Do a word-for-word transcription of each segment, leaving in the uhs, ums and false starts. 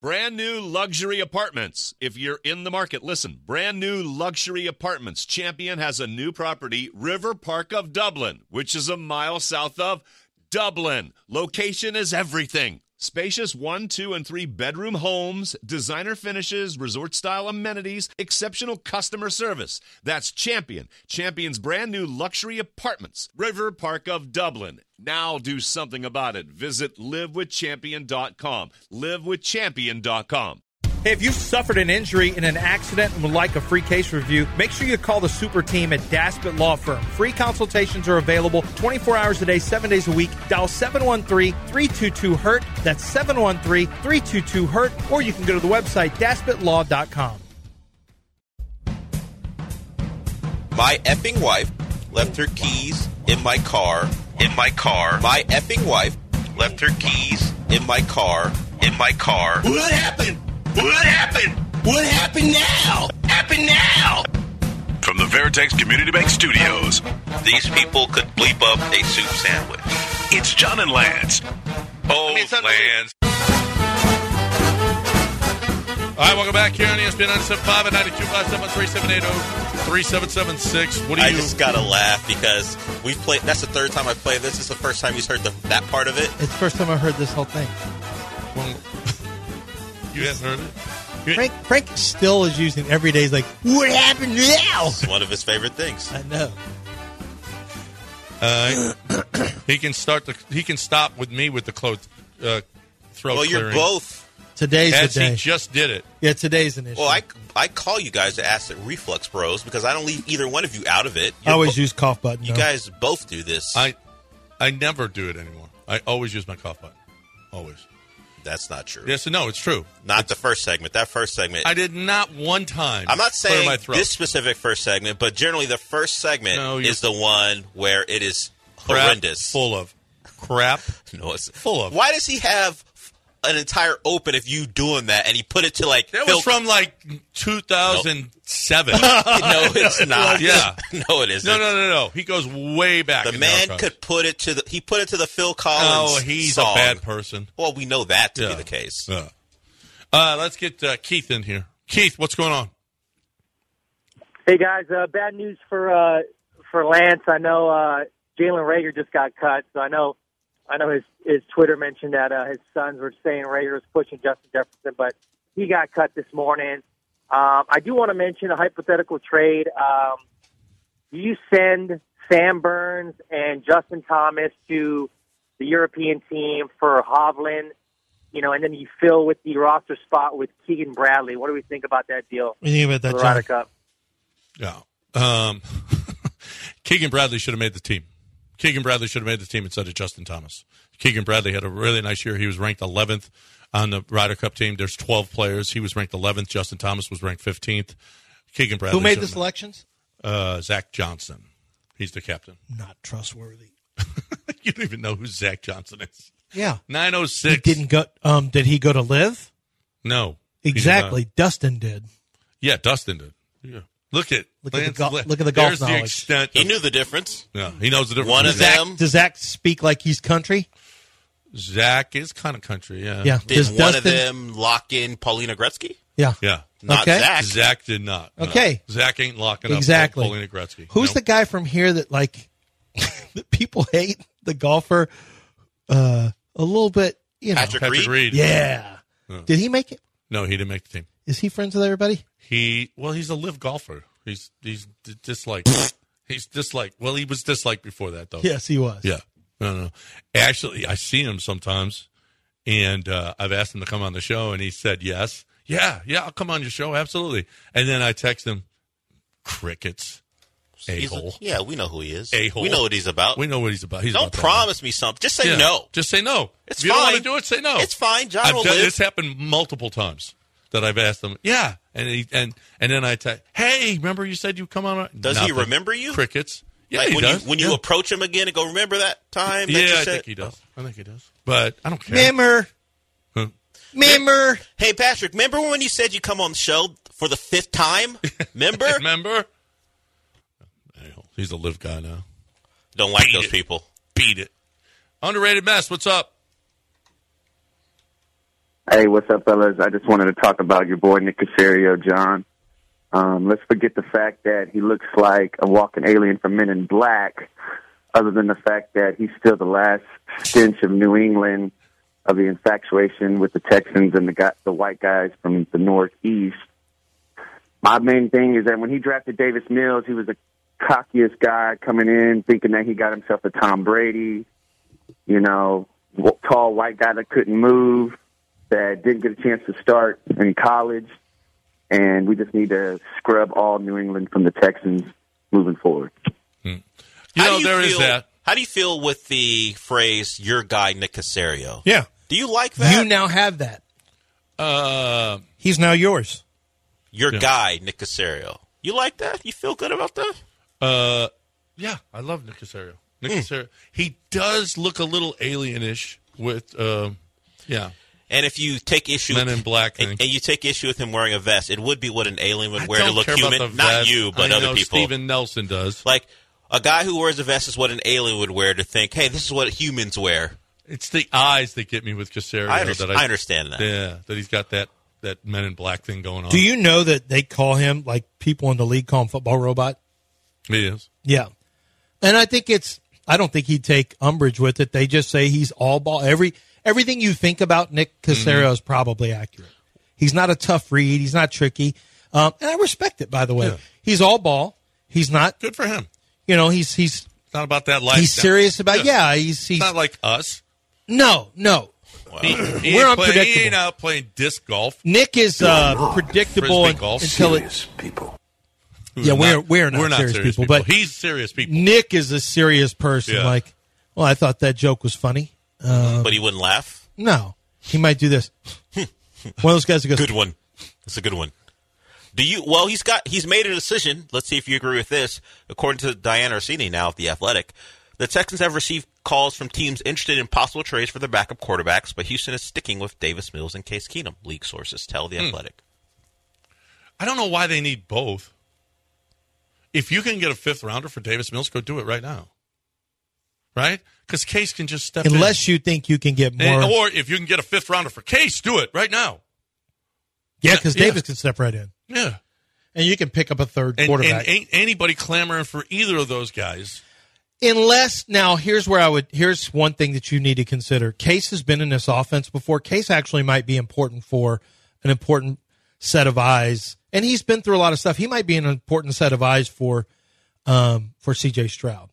Brand new luxury apartments. If you're in the market, listen. Brand new luxury apartments. Champion has a new property, River Park of Dublin, which is a mile south of Dublin. Location is everything. Spacious one, two, and three bedroom homes, designer finishes, resort-style amenities, exceptional customer service. That's Champion. Champion's brand new luxury apartments. River Park of Dublin. Now do something about it. Visit live with champion dot com. live with champion dot com. Hey, if you've suffered an injury in an accident and would like a free case review, make sure you call the super team at Daspit Law Firm. Free consultations are available twenty-four hours a day, seven days a week. Dial seven one three, three two two, hurt. That's seven one three, three two two, hurt. Or you can go to the website daspit law dot com. My effing wife left her keys in my car. In my car. My effing wife left her keys in my car. In my car. What happened? What happened? What happened now? Happened now? From the Veritex Community Bank Studios, These people could bleep up a soup sandwich. it's John and Lance. Oh, I mean, it's not Lance. All right, welcome back here on E S P N ninety-seven point five at ninety-two point five seven three seven eight zero three seven seven six. What do you? I just gotta laugh because we've played. That's the third time I've played this. This is the first time he's heard the, that part of it. It's the first time I heard this whole thing. Well, you haven't heard it? Frank, Frank still is using every day. He's like, what happened now? It's one of his favorite things. I know. Uh, he can start the. He can stop with me with the clothes, uh, throat Well, you're clearing. both. Today's As the day. he just did it. Yeah, today's an issue. Well, I, I call you guys to ask the Reflux Bros because I don't leave either one of you out of it. I You're always bo- use cough button. You though. guys both do this. I, I never do it anymore. I always use my cough button. Always. That's not true. Yes and no. It's true. Not the first segment. That first segment. I did not one time. I'm not clear saying my throat. this specific first segment, but generally the first segment No, you're- is the one where it is Crap horrendous. Full of crap. No, it's Full of. Why does he have an entire open if you doing that and he put it to like That Phil- was from like two thousand seven. No, it's not. Yeah. No, it isn't. No, no, no, no. He goes way back. The in man archives. could put it to the he put it to the Phil Collins. Oh, he's song. a bad person. Well, we know that to Yeah. be the case. Yeah. Uh, let's get uh, Keith in here. Keith, what's going on? Hey guys, uh, bad news for uh, for Lance. I know uh, Jalen Reagor just got cut, so I know I know his his Twitter mentioned that uh, his sons were saying Reagor was pushing Justin Jefferson, but he got cut this morning. Um, I do want to mention a hypothetical trade. Um, do you send Sam Burns and Justin Thomas to the European team for Hovland? You know, and then you fill with the roster spot with Keegan Bradley. What do we think about that deal? What do you think about for that, the Ryder John? Cup? Yeah. Um, Keegan Bradley should have made the team. Keegan Bradley should have made the team instead of Justin Thomas. Keegan Bradley had a really nice year. He was ranked eleventh on the Ryder Cup team. There's twelve players. He was ranked eleventh. Justin Thomas was ranked fifteenth. Keegan Bradley. Who made should the have- selections? Uh, Zach Johnson. He's the captain. Not trustworthy. You don't even know who Zach Johnson is. Yeah. nine oh He six. didn't go. Um, did he go to live? No. he did Exactly. not. Dustin did. Yeah, Dustin did. Yeah. Look at Look at the Lance gol- Le- look at the golf There's the knowledge. extent. He of- knew the difference. Yeah, he knows the difference. One of between them. Zach, does Zach speak like he's country? Zach is kind of country. Yeah. Yeah. Did Does one of Dustin- them lock in Paulina Gretzky? Yeah. Yeah. Not Okay. Zach. Zach did not. no. Okay. Zach ain't locking up Exactly. Paulina Gretzky. Who's No. the guy from here that like that people hate? The golfer, uh, a little bit. You know. Patrick Patrick Reed? Reed? Yeah. Yeah. Did he make it? No, he didn't make the team. Is he friends with everybody? He well, he's a live golfer. He's he's d- disliked. He's disliked. Well, he was disliked before that though. Yes, he was. Yeah. No, no. Actually, I see him sometimes, and uh, I've asked him to come on the show, and he said yes. Yeah, yeah, I'll come on your show, absolutely. And then I text him, crickets, a He's a- hole. yeah, we know who he is. A-hole. We know what he's about. We know what he's about. He's Don't about that. promise me something. Just say Yeah. no. Just say no. It's if you don't want to fine. do it, say no. It's fine. John I've will done, live. This happened multiple times that I've asked him. Yeah, and he, and and then I text, hey, remember you said you come on? Does Nothing. he remember you? Crickets. Yeah, like he when does. you when yeah. you approach him again and go, remember that time? That yeah, you I said? think he does. I think he does. But I don't care. Member. Huh. Member. Hey, Patrick, remember when you said you come on the show for the fifth time? Remember? Remember? He's a live guy now. Don't like Beat those it. people. Beat it. Underrated mess. What's up? Hey, what's up, fellas? I just wanted to talk about your boy Nick Caserio, John. Um, let's forget the fact that he looks like a walking alien from Men in Black, other than the fact that he's still the last stench of New England, of the infatuation with the Texans and the guy, the white guys from the Northeast. My main thing is that when he drafted Davis Mills, he was the cockiest guy coming in, thinking that he got himself a Tom Brady, you know, tall white guy that couldn't move, that didn't get a chance to start in college. And we just need to scrub all New England from the Texans moving forward. Hmm. You How know, do you there feel, is that. How do you feel with the phrase, your guy, Nick Caserio? Yeah. Do you like that? You now have that. Uh, He's now yours. Your Yeah. guy, Nick Caserio. You like that? You feel good about that? uh, yeah, I love Nick Caserio. Nick Mm. Caserio. He does look a little alienish with, uh, yeah. And if you take issue Men with, in Black and, thing. and you take issue with him wearing a vest, it would be what an alien would I wear to don't look care about human. the Not vest. you, but I other know people. Steven Nelson does. Like a guy who wears a vest is what an alien would wear to think, hey, this is what humans wear. It's the eyes that get me with Caserio. I, understand, that I understand that. Yeah, that he's got that, that Men in Black thing going on. Do you know that they call him, like people in the league call him football robot? He is. Yeah. And I think it's, I don't think he'd take umbrage with it. They just say he's all ball. Every Everything you think about Nick Caserio Mm-hmm. is probably accurate. He's not a tough read. He's not tricky. Um, and I respect it, by the way. Yeah. He's all ball. He's not, Good for him. you know, he's, he's, It's not about that life. he's serious about, yeah, he's, he's, It's not like us. no, no. He, he We're ain't play- unpredictable. He ain't out playing disc golf. Nick is uh, predictable Frisbee un- golf. until it, Serious people. yeah, we're, we're not, We're not serious, serious people, but he's serious people. Nick is a serious person. Yeah. Like, well, I thought that joke was funny. Um, But he wouldn't laugh. No, he might do this. One of those guys who goes, Good one. That's a good one. Do you? Well, he's got. He's made a decision. Let's see if you agree with this. According to Diane Orsini, now of The Athletic, the Texans have received calls from teams interested in possible trades for their backup quarterbacks, but Houston is sticking with Davis Mills and Case Keenum. League sources tell The Athletic. I don't know why they need both. If you can get a fifth rounder for Davis Mills, go do it right now. Right? Because Case can just step unless in. you think you can get more. And- or if you can get a fifth rounder for Case, do it right now. yeah, because yeah. Davis can step right in. Yeah. And you can pick up a third And, quarterback. and ain't anybody clamoring for either of those guys. Unless, now, here's where I would, here's one thing that you need to consider. Case has been in this offense before. Case actually might be important for an important set of eyes. And he's been through a lot of stuff. He might be an important set of eyes for, um, for C J Stroud.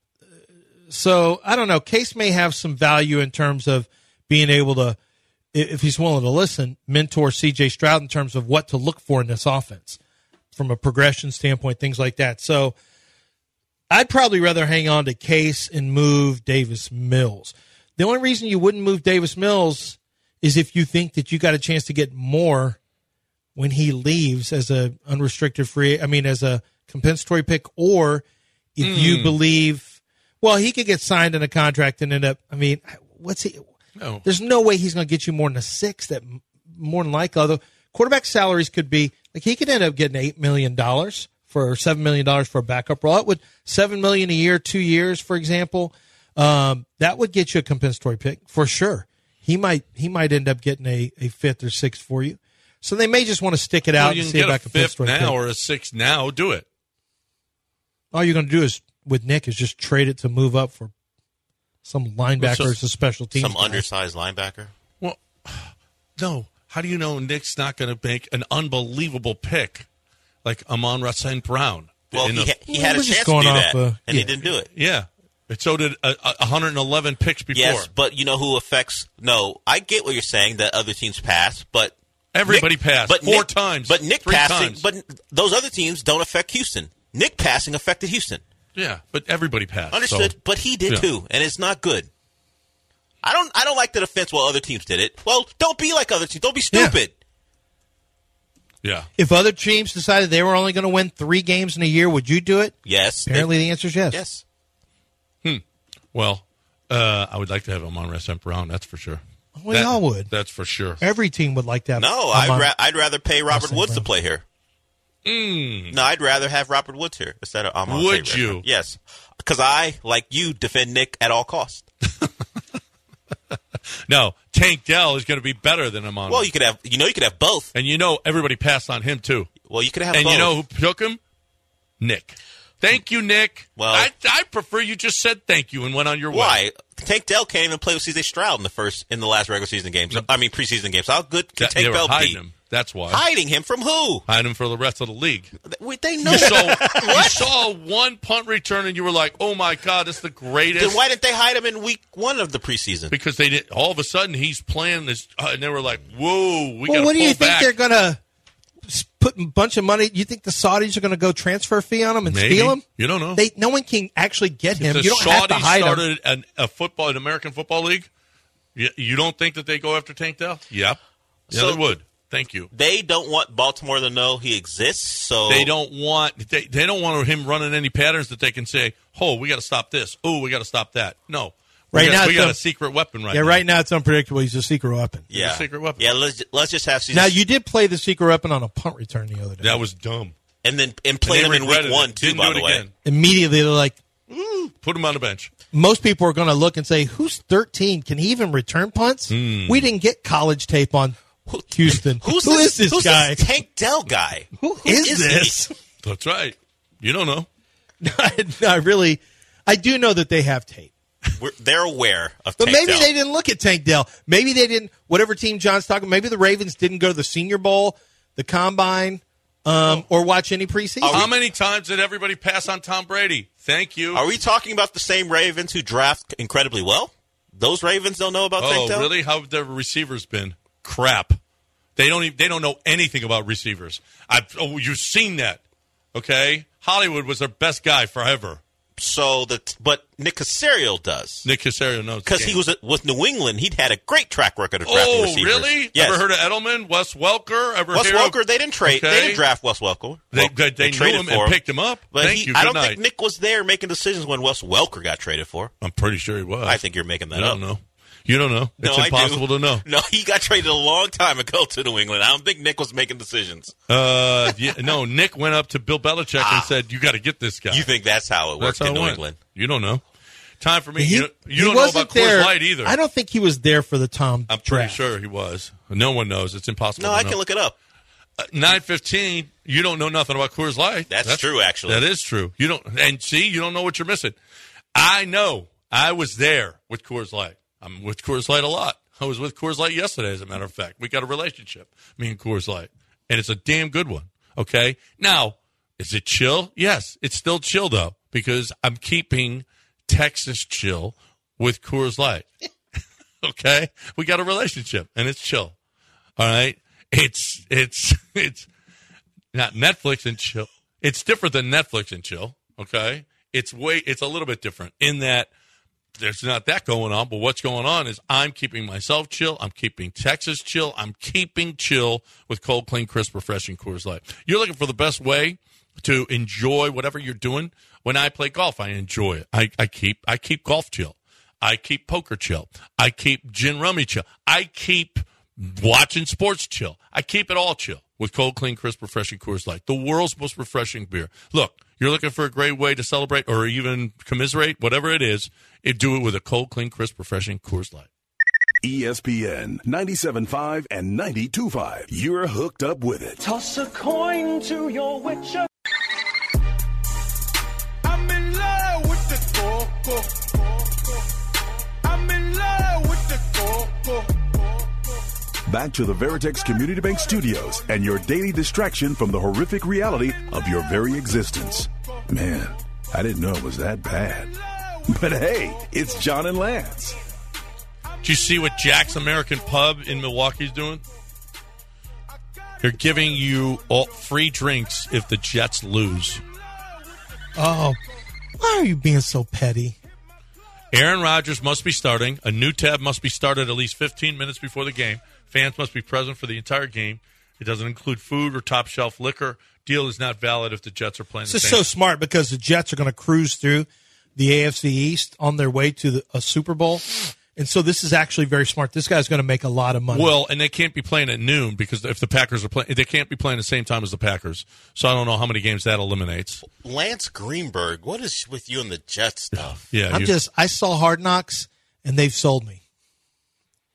So, I don't know. Case may have some value in terms of being able to, if he's willing to listen, mentor C J Stroud in terms of what to look for in this offense from a progression standpoint, things like that. So, I'd probably rather hang on to Case and move Davis Mills. The only reason you wouldn't move Davis Mills is if you think that you got a chance to get more when he leaves as a unrestricted free, I mean, as a compensatory pick, or if Mm. you believe, well, he could get signed in a contract and end up, I mean, what's he? No. There's no way he's going to get you more than a six. That more than likely, although quarterback salaries could be like he could end up getting eight million dollars for seven million dollars for a backup role. That would seven million a year, two years, for example. Um, that would get you a compensatory pick for sure. He might he might end up getting a, a fifth or sixth for you. So they may just want to stick it out Well, you and can see get about a fifth compensatory now pick. or a sixth now. Do it. All you're going to do is with Nick is just trade it to move up for some linebacker So- or some special teams. Some guy. undersized linebacker. Well, no. How do you know Nick's not going to make an unbelievable pick like Amon-Ra Saint Brown? Well, In he, a- ha- he Well, had a we're just chance to going do off, that, uh, and yeah. he didn't do it. yeah. So did uh, uh, one hundred eleven picks before. Yes, but you know who affects? No, I get what you're saying that other teams pass, but Everybody Nick, passed but four Nick, times. But Nick three passing, times. but those other teams don't affect Houston. Nick passing affected Houston. Yeah, but everybody passed. Understood, so- but he did Yeah. too, and it's not good. I don't. I don't like the defense. Well, other teams did it. Well, don't be like other teams. Don't be stupid. Yeah. If other teams decided they were only going to win three games in a year, would you do it? Yes. Apparently, the answer is yes. Yes. Well, uh, I would like to have Amon-Ra Saint Brown. That's for sure. We That- all would. That's for sure. Every team would like to have. No, I'd, Amon- ra- I'd rather pay Robert Saint Woods to Brown. play here. Mm. No, I'd rather have Robert Woods here instead of Amon. Would Saint you? Brown. Yes, because I, like you, defend Nick at all costs. No, Tank Dell is going to be better than Amon. Well, you could have, you know, you could have both. And you know, everybody passed on him too. Well, you could have and both. And you know who took him? Nick. Thank you, Nick. Well, I, I prefer you just said thank you and went on your way. Why? Tank Dell can't even play with C J Stroud in the first, in the last regular season games. I mean, preseason games. How good can that, Tank they were Dell hiding be? Him. That's why. Hiding him from who? Hiding him for the rest of the league. Wait, they know. You saw, you saw one punt return and you were like, oh, my God, this is the greatest. Then why didn't they hide him in week one of the preseason? Because they did. All of a sudden, he's playing this, uh, and they were like, whoa, we got to Well, what do you back. think they're going to put a bunch of money? You think the Saudis are going to go transfer fee on him and Maybe. steal him? You don't know. They, no one can actually get him. If the You don't Saudis have to hide started him. an, a football, an American Football League, you, you don't think that they go after Tank Dell? Yep. Yeah, So- they would. Thank you. They don't want Baltimore to know he exists, so They don't want they, they don't want him running any patterns that they can say, "Oh, we got to stop this. Oh, we got to stop that." No, we Right got, now we it's got un- a secret weapon right Yeah, now. right now it's unpredictable. He's a secret weapon. yeah, a secret weapon. Yeah, let's let's just have season. Now, you did play the secret weapon on a punt return the other day. That was dumb. and then and play And them they in week regretted one it. too. Didn't By do the it way, again. Immediately, they're like, Put him on the bench. most people are going to look and say, who's thirteen? Can he even return punts? Hmm. We didn't get college tape on Houston. who's Who this, is this who's guy? This Tank Dell guy? Who is, is this? he? That's right. You don't know. I, I really, I do know that they have tape. We're, they're aware of But Tank maybe Dell. they didn't look at Tank Dell. Maybe they didn't, whatever team John's talking, maybe the Ravens didn't go to the Senior Bowl, the Combine, um, or watch any preseason. How many times did everybody pass on Tom Brady? Thank you. Are we talking about the same Ravens who draft incredibly well? Those Ravens don't know about oh, Tank Dell? really? How have their receivers been? Crap. They don't even, they don't know anything about receivers. I've, oh, you've seen that. Okay? Hollywood was their best guy forever. So the but Nick Caserio does Nick Caserio knows the because he game. was at, with New England. He'd had a great track record of drafting Oh, receivers. really? Yes. Ever heard of Edelman? Wes Welker? Ever Wes hear of- Welker? They didn't trade. Okay. They didn't draft Wes Welker. They, Well, they, they knew traded him for and picked him up. But Thank he, you. I Good don't night. think Nick was there making decisions when Wes Welker got traded for. I'm pretty sure he was. I think you're making that I up. don't know. You don't know. No, It's I do. impossible to know. No, he got traded a long time ago to New England. I don't think Nick was making decisions. Uh, yeah, no, Nick went up to Bill Belichick and said, "You got to get this guy." You think that's how it That's worked how in it New went. England? You don't know. Time for me. He, you you he don't know wasn't about there. Coors Light either. I don't think he was there for the Tom I'm pretty draft. sure he was. No one knows. It's impossible. No, to I know. can look it up. Uh, nine fifteen. You don't know nothing about Coors Light. That's true, actually. That is true. You don't. And see, you don't know what you're missing. I know. I was there with Coors Light. I'm with Coors Light a lot. I was with Coors Light yesterday, as a matter of fact. We got a relationship, me and Coors Light, and it's a damn good one. Okay. Now, is it chill? Yes, it's still chill though, because I'm keeping Texas chill with Coors Light. Okay, we got a relationship, and it's chill. All right, it's it's it's not Netflix and chill. It's different than Netflix and chill. Okay, it's way it's a little bit different in that there's not that going on. But what's going on is I'm keeping myself chill. I'm keeping Texas chill. I'm keeping chill with cold, clean, crisp, refreshing Coors Light. You're looking for the best way to enjoy whatever you're doing. When I play golf, I enjoy it. I, I keep I keep golf chill. I keep poker chill. I keep gin rummy chill. I keep watching sports chill. I keep it all chill with cold, clean, crisp, refreshing Coors Light, the world's most refreshing beer. Look, you're looking for a great way to celebrate or even commiserate, whatever it is, it, do it with a cold, clean, crisp, refreshing Coors Light. E S P N ninety-seven point five and ninety-two point five. You're hooked up with it. Toss a coin to your witcher. I'm in love with the coco. I'm in love with the coco. Back to the Veritex Community Bank Studios and your daily distraction from the horrific reality of your very existence. Man, I didn't know it was that bad. But hey, it's John and Lance. Do you see what Jack's American Pub in Milwaukee's doing? They're giving you all free drinks if the Jets lose. Oh, why are you being so petty? Aaron Rodgers must be starting. A new tab must be started at least fifteen minutes before the game. Fans must be present for the entire game. It doesn't include food or top shelf liquor. Deal is not valid if the Jets are playing This the is same. so smart because the Jets are going to cruise through the A F C East on their way to the, a Super Bowl. And so this is actually very smart. This guy's going to make a lot of money. Well, and they can't be playing at noon because if the Packers are playing, they can't be playing the same time as the Packers. So I don't know how many games that eliminates. Lance Greenberg, what is with you and the Jets stuff? Yeah, I'm you- just, I saw Hard Knocks, and they've sold me.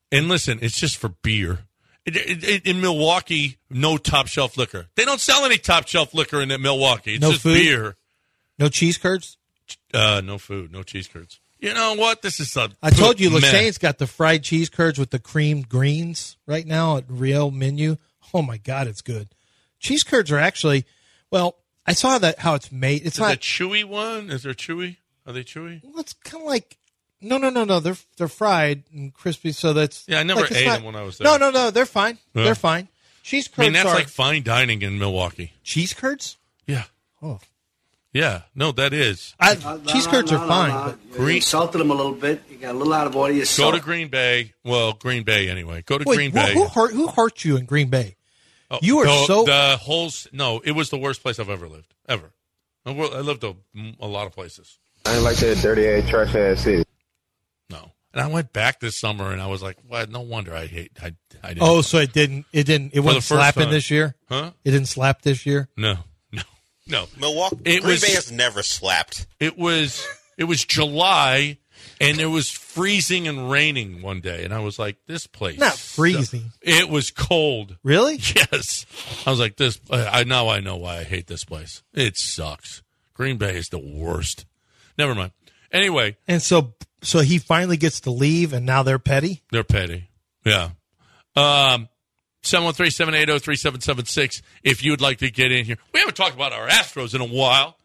And listen, it's just for beer. It, it, it, in Milwaukee, no top shelf liquor. They don't sell any top shelf liquor in Milwaukee. It's no just food? beer. No cheese curds? Uh, no food, no cheese curds. You know what? This is a I told you, meh. Lachane's got the fried cheese curds with the creamed greens right now at Rio menu. Oh my God, it's good. Cheese curds are actually, well, I saw that how it's made. It's is not it chewy one. Is there chewy? Are they chewy? Well, it's kind of like no, no, no, no. They're they're fried and crispy, so that's yeah. I never like, ate not, them when I was there. No, no, no. They're fine. Yeah. They're fine. Cheese curds. I mean, that's are, like fine dining in Milwaukee. Cheese curds. Yeah. Oh. Yeah. No, that is. I, No, cheese no, curds no, are no, fine. no. But You Green- insulted him a little bit. You got a little out of order. You Go salt. to Green Bay. Well, Green Bay anyway. Go to wait, Green wh- Bay. who hurt? Who hurt you in Green Bay? Oh, you are the, so the whole. s- No, it was the worst place I've ever lived. Ever. I wo- I lived a, a lot of places. I ain't like that dirty ass trash ass city. No, and I went back this summer, and I was like, "Well, no wonder I hate." I, I didn't. Oh, so it didn't. It didn't. It For the wasn't first slapping time. this year. Huh? It didn't slap this year. No, no, no. Milwaukee, It Green was- Bay has never slapped. It was it was July, and it was freezing and raining one day, and I was like, "This place Not freezing. It was cold. Really? Yes. I was like, "This." I now I know why I hate this place. It sucks. Green Bay is the worst. Never mind. Anyway, And so, so he finally gets to leave, and now they're petty. they're petty. Yeah. Um. seven one three, seven eight zero, three seven seven six if you'd like to get in here. We haven't talked about our Astros in a while.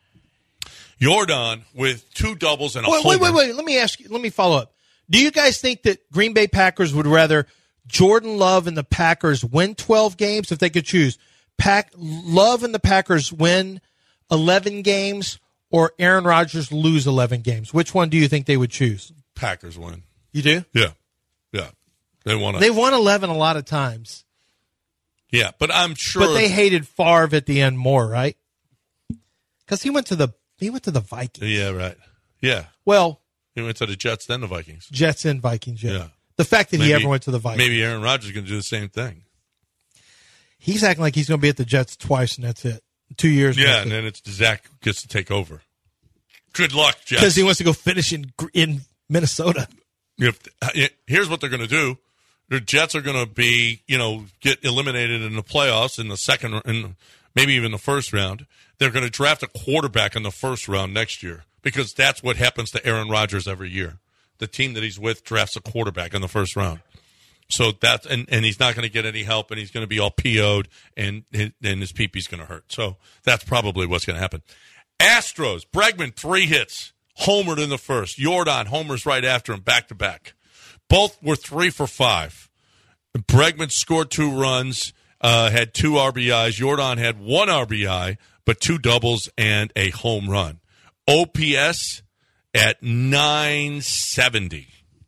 Jordan with two doubles and a Wait, homer. wait, wait, wait. Let me ask you. Let me follow up. Do you guys think that Green Bay Packers would rather Jordan Love and the Packers win twelve games if they could choose? Pack Love and the Packers win eleven games, or Aaron Rodgers lose eleven games? Which one do you think they would choose? Packers win. You do? Yeah. Yeah. They won. They won eleven a lot of times, Yeah, but I'm sure. but they hated Favre at the end more, right? Because he went to the he went to the Vikings. Yeah, right. Yeah. Well, He went to the Jets, then the Vikings. Jets and Vikings. Yeah. Yeah. The fact that he Maybe- ever went to the Vikings. Maybe Aaron Rodgers is going to do the same thing. He's acting like he's going to be at the Jets twice, and that's it. Two years. Yeah, and then it's Zach gets to take over. Good luck, Jets. Because he wants to go finish in in Minnesota. If here's what they're going to do, the Jets are going to be, you know, get eliminated in the playoffs in the second, and maybe even the first round. They're going to draft a quarterback in the first round next year because that's what happens to Aaron Rodgers every year. The team that he's with drafts a quarterback in the first round. So that's and, and he's not going to get any help, and he's going to be all P O'd, and and his pee-pee's going to hurt. So that's probably what's going to happen. Astros, Bregman, three hits, homered in the first. Jordan homers right after him, back to back. Both were three for five. Bregman scored two runs, uh, had two R B Is. Jordan had one R B I, but two doubles and a home run. O P S at nine seventy.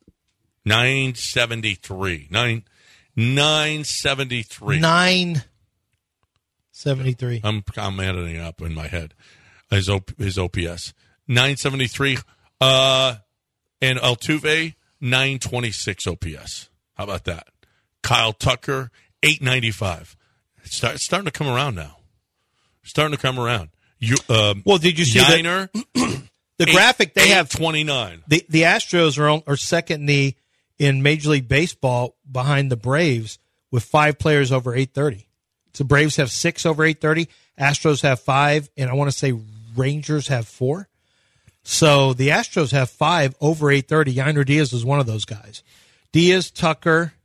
nine seventy-three. Nine, nine seventy-three. Nine seventy-three. I'm I'm adding it up in my head. His O, his O P S nine seventy-three. Uh, and Altuve nine twenty-six O P S. How about that? Kyle Tucker eight ninety-five. It's, start, it's starting to come around now. It's starting to come around. You, um, Well, did you see Yiner, the, the graphic? They have twenty-nine. the the Astros are on, are second in the in Major League Baseball behind the Braves with five players over eight thirty. So Braves have six over eight thirty. Astros have five, and I want to say Rangers have four. So the Astros have five over eight thirty. Yiner Diaz is one of those guys. Diaz, Tucker,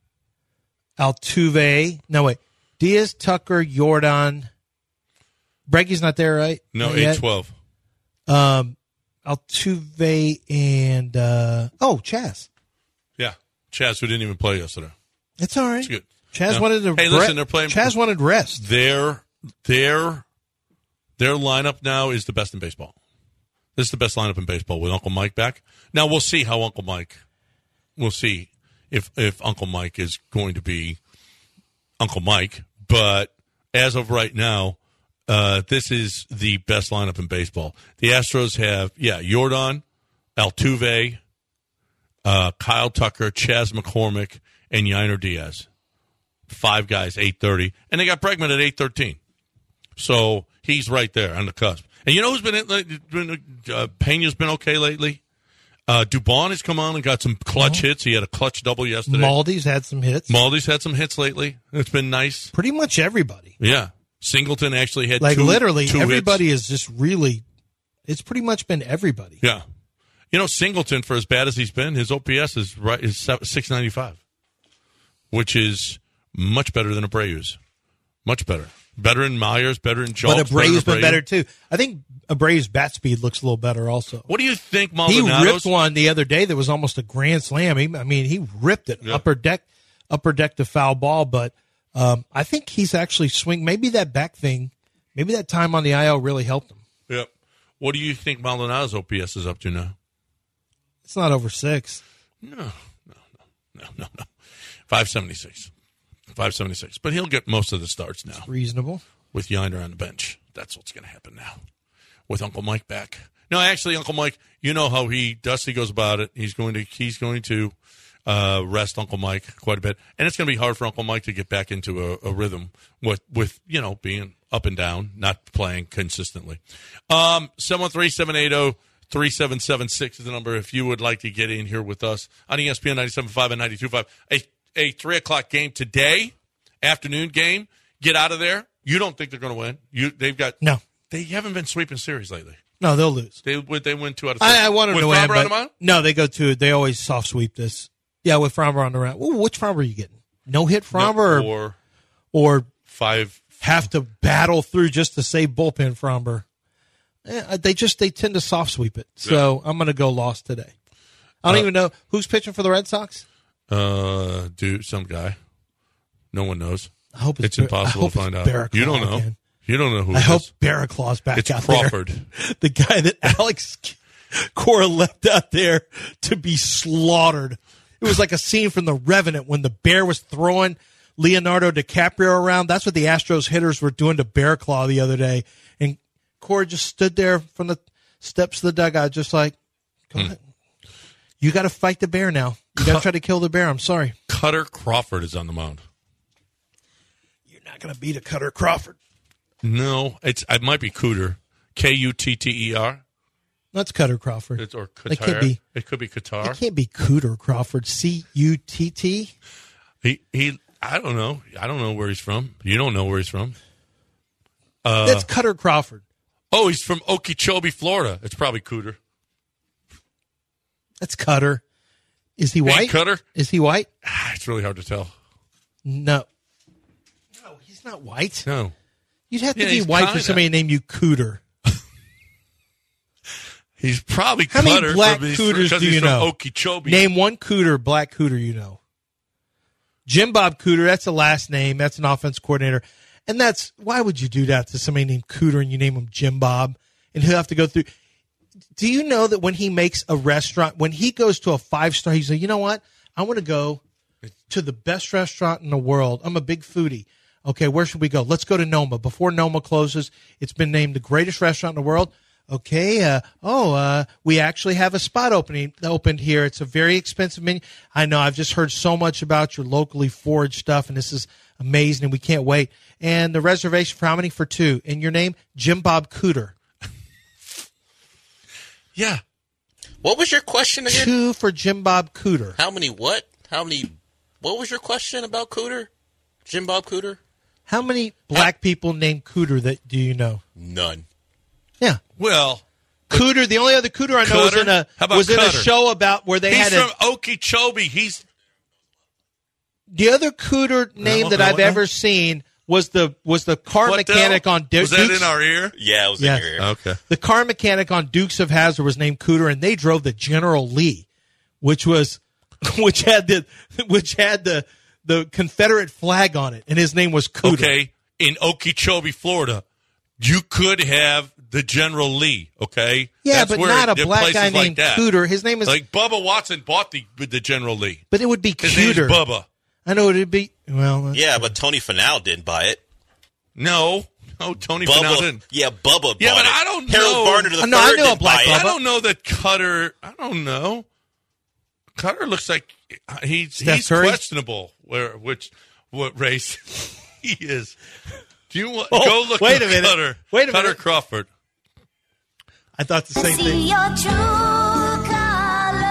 Altuve. No, wait. Diaz, Tucker, Jordan. Breggy's not there, right? No, Not yet? eight twelve. Um, Altuve and, uh, oh, Chaz. Yeah. Chaz, who didn't even play yesterday. It's all right. It's good. Chaz No. wanted to Hey, listen, they're playing. Chaz wanted rest. Their their their lineup now is the best in baseball. This is the best lineup in baseball with Uncle Mike back. Now we'll see how Uncle Mike. We'll see if if Uncle Mike is going to be Uncle Mike. But as of right now, uh, this is the best lineup in baseball. The Astros have yeah Jordan, Altuve, uh, Kyle Tucker, Chas McCormick, and Yiner Diaz. Five guys, eight thirty, and they got Bregman at eight thirteen. So he's right there on the cusp. And you know who's been, been uh, Pena's been okay lately? Uh, Dubon has come on and got some clutch hits. He had a clutch double yesterday. Maldy's had some hits. Maldy's had some hits lately. It's been nice. Pretty much everybody. Yeah. Singleton actually had like two, literally two everybody hits. is just really. It's pretty much been everybody. Yeah. You know, Singleton, for as bad as he's been, his O P S is right is six ninety-five, which is much better than Abreu's. Much better. Better than Myers, better than Schultz. But Abreu's better been better too. I think Abreu's bat speed looks a little better also. What do you think, He Maldonado's? ripped one the other day that was almost a grand slam. He, I mean, he ripped it Yeah. upper deck, upper deck to foul ball. But um, I think he's actually swing. Maybe that back thing, maybe that time on the I L really helped him. Yep. What do you think Maldonado's O P S is up to now? It's not over six. No, no, no, no, no, no. five seventy-six. five seventy-six. But he'll get most of the starts now. It's reasonable. With Yiner on the bench. That's what's going to happen now. With Uncle Mike back. No, actually, Uncle Mike, you know how he Dusty goes about it. He's going to he's going to uh, rest Uncle Mike quite a bit. And it's going to be hard for Uncle Mike to get back into a, a rhythm with, with, you know, being up and down, not playing consistently. Um, seven one three, seven eight zero, three seven seven six is the number if you would like to get in here with us on E S P N ninety-seven point five and ninety-two point five. A, a three o'clock game today, afternoon game. Get out of there. You don't think they're going to win? You They've got no. They haven't been sweeping series lately. No, they'll lose. They they win two out of three. I, I want them with to win, Framber on the but mound? no, they go to. They always soft sweep this. Yeah, with Framber on the round. Ooh, which Framber are you getting? No hit Framber, No, or, or or five have to battle through just to save bullpen Framber. Eh, they just they tend to soft sweep it. So yeah. I'm going to go lost today. I don't uh, even know who's pitching for the Red Sox. Uh, dude, some guy. No one knows. I hope it's, it's impossible hope to find it's out. You don't know. Again. You don't know who. I it hope is. Barraclaw's back it's out Crawford. there. The guy that Alex Cora left out there to be slaughtered. It was like a scene from The Revenant when the bear was throwing Leonardo DiCaprio around. That's what the Astros hitters were doing to Barraclaw the other day. And Cora just stood there from the steps of the dugout just like, go hmm. ahead. You got to fight the bear now. You got to try to kill the bear. I'm sorry. Cutter Crawford is on the mound. You're not going to beat a Cutter Crawford. No, it's it might be Cooter. K U T T E R. That's Cutter Crawford. It's, or Qatar. It could be. It could be Qatar. It can't be Cooter Crawford. C U T T. He he. I don't know. I don't know where he's from. You don't know where he's from. Uh, That's Cutter Crawford. Oh, he's from Okeechobee, Florida. It's probably Cooter. That's Cutter. Is he white? Hey, Cutter? Is he white? Ah, it's really hard to tell. No. No, he's not white. No. You'd have to Yeah, be he's white kinda. for somebody named you Cooter. He's probably How many Cutter black from, Cooters do he's you from know? Okeechobee. Name one Cooter, black Cooter you know. Jim Bob Cooter, that's a last name. That's an offense coordinator. And that's, why would you do that to somebody named Cooter and you name him Jim Bob? And he'll have to go through. Do you know that when he makes a restaurant, when he goes to a five-star, he's like, you know what? I want to go to the best restaurant in the world. I'm a big foodie. Okay, where should we go? Let's go to Noma. Before Noma closes, it's been named the greatest restaurant in the world. Okay, uh, oh, uh, we actually have a spot opening opened here. It's a very expensive menu. I know, I've just heard so much about your locally foraged stuff, and this is amazing, and we can't wait. And the reservation for how many? For two. And your name? Jim Bob Cooter. Yeah. What was your question again? Two for Jim Bob Cooter. How many what? How many? What was your question about Cooter? Jim Bob Cooter? How many black How? people named Cooter that do you know? None. Yeah. Well, Cooter. The only other Cooter I know was in a was in a show about where they He's had. He's from Okeechobee. He's the other Cooter name no, that no, I've no. ever seen was the was the car what mechanic the on Dukes. Was that in our ear? Yeah, it was yes. in your ear. Okay. The car mechanic on Dukes of Hazzard was named Cooter, and they drove the General Lee, which was which had the which had the the Confederate flag on it, and his name was Cooter. Okay, in Okeechobee, Florida, you could have the General Lee. Okay, yeah, That's but where not it, a black guy like named that. Cooter. His name is like Bubba Watson bought the the General Lee, but it would be His name's Cooter. Bubba. I know it'd be well. Yeah, but Tony Finau didn't buy it. No, no, Tony Bubba, Finau didn't. Yeah, Bubba. Yeah, bought but it. I don't Harold know. Varner the Oh, no, I third know a didn't black buy I it. don't know that Cutter. I don't know. Cutter looks like he's Steph he's Curry? questionable. Where which what race he is? Do you want Oh, go look wait at a minute. Cutter? Wait a Cutter minute. Crawford. I thought the same See thing. your true colors.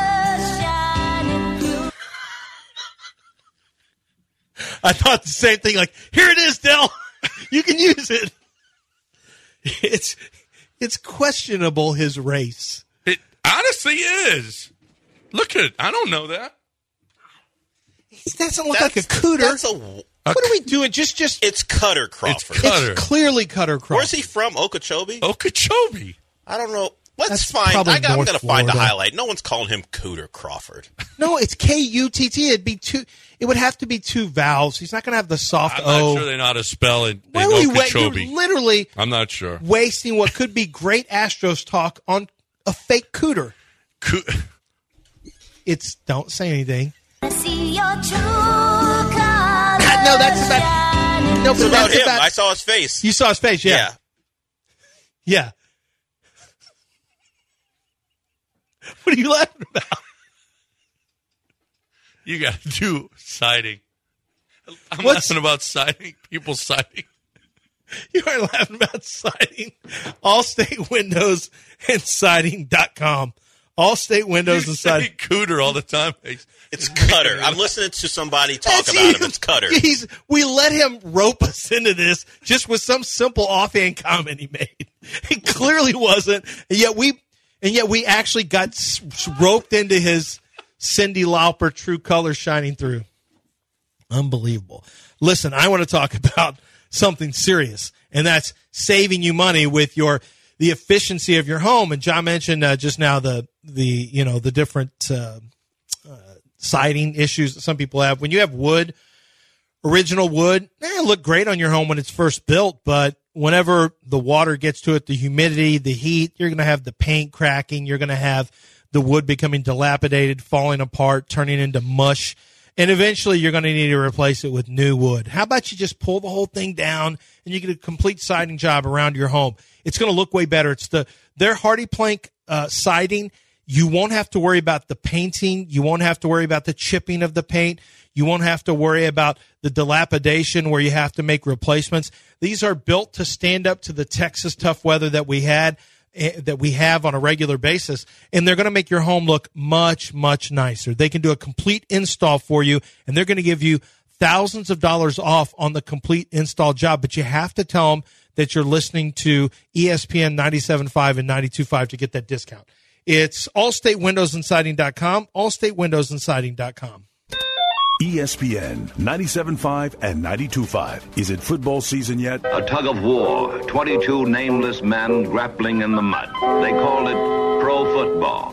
I thought the same thing. Like, here it is, Dell. You can use it. It's it's questionable, his race. It honestly is. Look at it. I don't know that. It doesn't look That's- like a cooter. That's a, what are we doing? Just, just. it's Cutter Crawford. It's Cutter. It's clearly Cutter Crawford. Where's he from? Okeechobee? Okeechobee. I don't know. Let's That's find. probably I got, I'm North going to find the Florida. highlight. No one's calling him Cooter Crawford. No, it's K U T T. It'd be two. It would have to be two vowels. He's not going to have the soft I'm O. not sure they know how to spell it. Why in are we wa- Okeechobee. You're literally I'm not sure. wasting what could be great Astros talk on a fake cooter. Co- It's don't say anything. I see your true colors. No, that's about. No, It's but about that's him. about. I saw his face. You saw his face, yeah, yeah. What are you laughing about? You got to do siding. I'm What's- laughing about siding. People siding. You are laughing about siding. Allstate Windows and Siding dot com. Allstate Windows You and say Siding. Cooter all the time. It's Cutter. I'm listening to somebody talk That's about him. him. It's Cutter. He's, we let him rope us into this just with some simple offhand comment he made. It clearly wasn't. And yet we, and yet we actually got s- s- roped into his Cyndi Lauper true colors shining through. Unbelievable. Listen, I want to talk about something serious, and that's saving you money with your the efficiency of your home. And John mentioned uh, just now the the you know the different uh, uh, siding issues that some people have. When you have wood, original wood, eh, it'll look great on your home when it's first built, but whenever the water gets to it, the humidity, the heat, you're going to have the paint cracking. You're going to have the wood becoming dilapidated, falling apart, turning into mush. And eventually you're going to need to replace it with new wood. How about you just pull the whole thing down and you get a complete siding job around your home? It's going to look way better. It's the their Hardy Plank uh, siding. You won't have to worry about the painting. You won't have to worry about the chipping of the paint. You won't have to worry about the dilapidation where you have to make replacements. These are built to stand up to the Texas tough weather that we had. That we have on a regular basis, and they're going to make your home look much, much nicer. They can do a complete install for you, and they're going to give you thousands of dollars off on the complete install job, but you have to tell them that you're listening to E S P N ninety-seven point five and ninety-two point five to get that discount. It's Allstate Windows and Siding dot com, Allstate Windows and Siding dot com. E S P N ninety-seven point five and ninety-two point five. Is it football season yet? A tug of war, twenty-two nameless men grappling in the mud. They called it pro football.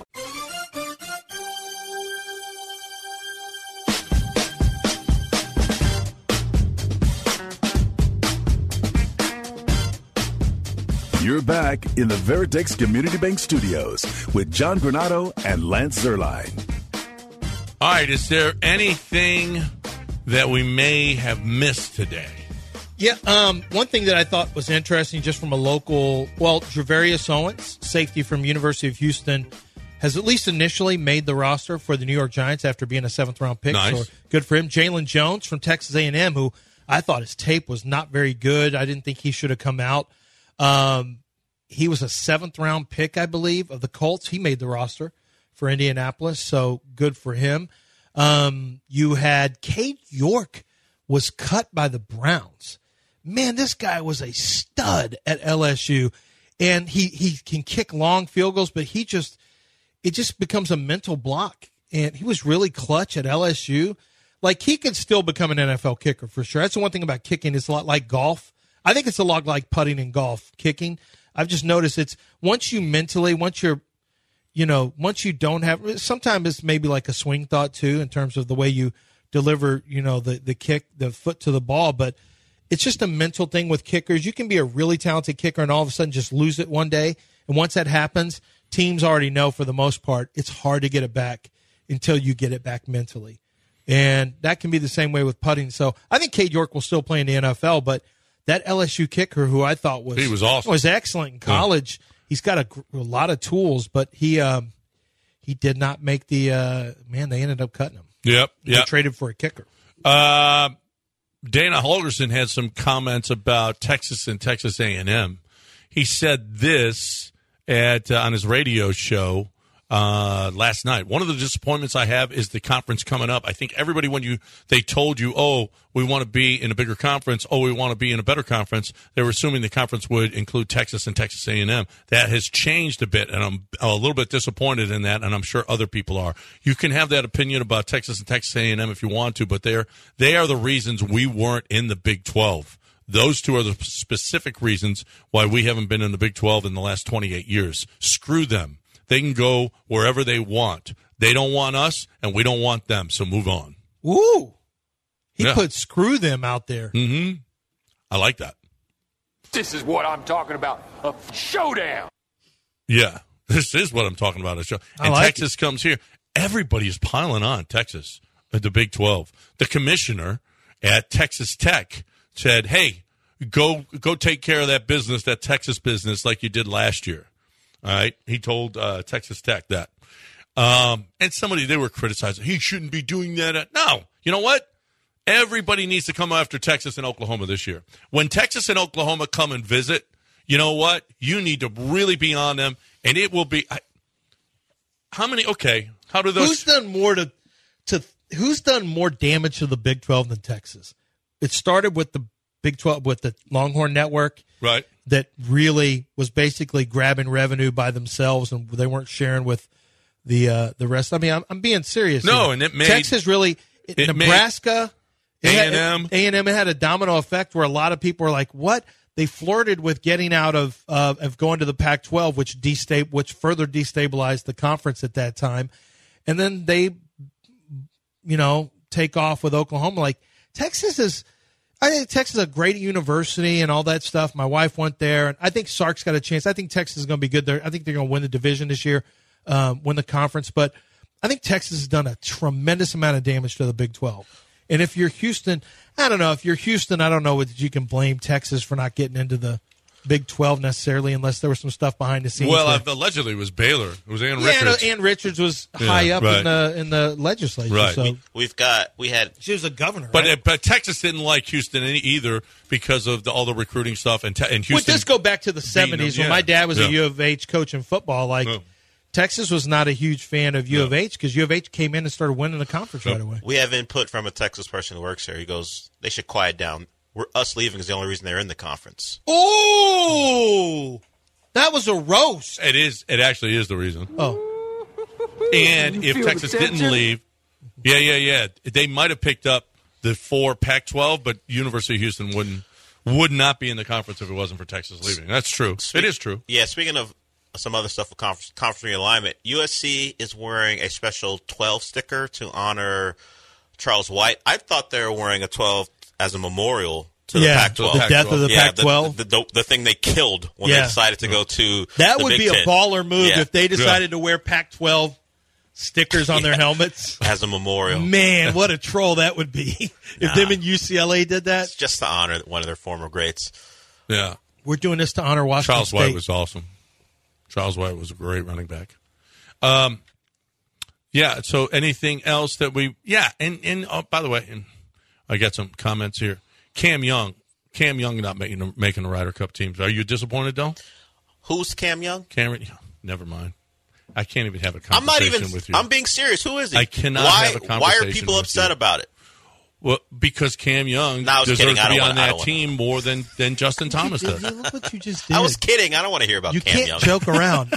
You're back in the Veritex Community Bank Studios with John Granado and Lance Zerline. All right, is there anything that we may have missed today? Yeah, um, one thing that I thought was interesting just from a local, well, Javarius Owens, safety from University of Houston, has at least initially made the roster for the New York Giants after being a seventh-round pick. Nice. So good for him. Jalen Jones from Texas A and M, who I thought his tape was not very good. I didn't think he should have come out. Um, he was a seventh-round pick, I believe, of the Colts. He made the roster for Indianapolis, so good for him. Um, you had Cade York was cut by the Browns. Man, this guy was a stud at L S U, and he, he can kick long field goals, but he just it just becomes a mental block. And he was really clutch at L S U. Like, he could still become an N F L kicker for sure. That's the one thing about kicking. It's a lot like golf. I think it's a lot like putting in golf, kicking. I've just noticed it's once you mentally, once you're, you know, once you don't have, sometimes it's maybe like a swing thought too in terms of the way you deliver, you know, the, the kick, the foot to the ball. But it's just a mental thing with kickers. You can be a really talented kicker and all of a sudden just lose it one day. And once that happens, teams already know for the most part it's hard to get it back until you get it back mentally. And that can be the same way with putting. So I think Cade York will still play in the N F L, but that L S U kicker, who I thought was he was awesome, was excellent in college. Yeah. He's got a, a lot of tools, but he um, he did not make the uh, man. They ended up cutting him. Yep, they yep. traded for a kicker. Uh, Dana Holgorsen had some comments about Texas and Texas A and M. He said this at uh, on his radio show uh, last night. One of the disappointments I have is the conference coming up. I think everybody, when you they told you, oh, we want to be in a bigger conference, oh, we want to be in a better conference, they were assuming the conference would include Texas and Texas A and M. That has changed a bit, and I'm a little bit disappointed in that, and I'm sure other people are. You can have that opinion about Texas and Texas A and M if you want to, but they're they are the reasons we weren't in the Big twelve. Those two are the specific reasons why we haven't been in the Big twelve in the last twenty-eight years. Screw them. They can go wherever they want. They don't want us, and we don't want them, so move on. Ooh. He Yeah. put screw them out there. Mm-hmm. I like that. This is what I'm talking about. A showdown. Yeah, this is what I'm talking about. A show. I And like Texas comes here. Everybody's piling on Texas at the Big twelve. The commissioner at Texas Tech said, hey, go go take care of that business, that Texas business, like you did last year. All right? He told uh, Texas Tech that. Um, and somebody, they were criticizing, he shouldn't be doing that. No. You know what? Everybody needs to come after Texas and Oklahoma this year. When Texas and Oklahoma come and visit, you know what? You need to really be on them, and it will be I, – how many – okay, how do those – Who's done more to to who's done more damage to the Big twelve than Texas? It started with the Big twelve with the Longhorn Network, right? That really was basically grabbing revenue by themselves, and they weren't sharing with the uh, the rest. I mean, I'm, I'm being serious. No, here. and it made Texas really it, it Nebraska, A and M, A and M had a domino effect where a lot of people were like, "What?" They flirted with getting out of uh, of going to the Pac twelve, which desta- which further destabilized the conference at that time, and then they, you know, take off with Oklahoma. Like Texas is, I think Texas is a great university and all that stuff. My wife went there, and I think Sark's got a chance. I think Texas is going to be good there. I think they're going to win the division this year, um, win the conference. But I think Texas has done a tremendous amount of damage to the Big twelve. And if you're Houston, I don't know. If you're Houston, I don't know if you can blame Texas for not getting into the Big twelve necessarily, unless there was some stuff behind the scenes. Well, that, uh, allegedly it was Baylor. It was Ann yeah, Richards. Ann Richards was Yeah, high up right. in the in the legislature. Right. So We- We've got we had she was a governor, But right? uh, but Texas didn't like Houston any, either because of the, all the recruiting stuff. And, te- and Would Houston. this go back to the seventies when yeah. my dad was Yeah. a U of H coach in football? Like Yeah. Texas was not a huge fan of U of H because U of H came in and started winning the conference right away. we have input from a Texas person who works here. He goes, they should quiet down. We're us leaving is the only reason they're in the conference. Oh, that was a roast. It is. It actually is the reason. Oh, And You if feel the Texas tension? didn't leave, yeah, yeah, yeah, they might have picked up the four Pac twelve, but University of Houston wouldn't would not be in the conference if it wasn't for Texas leaving. That's true. Speak- it is true. Yeah, speaking of some other stuff with conference, conference realignment, U S C is wearing a special twelve sticker to honor Charles White. I thought they were wearing a twelve as a memorial to yeah, the Pac twelve. the death of the yeah, Pac twelve. The, the, the, the thing they killed when Yeah. they decided to go to That the would Big be a Ten. baller move Yeah. if they decided to wear Pac twelve stickers on their helmets. As a memorial. Man, what a troll that would be if Nah. them and U C L A did that. It's just to honor one of their former greats. Yeah. We're doing this to honor Washington Charles State. White was awesome. Charles White was a great running back. Um, yeah. So anything else that we? Yeah. And and oh, by the way, and I got some comments here. Cam Young, Cam Young not making making the Ryder Cup teams. Are you disappointed though? Who's Cam Young? Cameron, never mind. I can't even have a I'm not conversation even. with you. I'm being serious. Who is he? I cannot why, have a Why conversation are people with upset you. about it? Well, because Cam Young No, I was deserves kidding. I to be don't on wanna- I that don't wanna- team more than, than Justin Thomas Did does. you look what you just did? I was kidding. I don't want to hear about You Cam can't Young. joke around.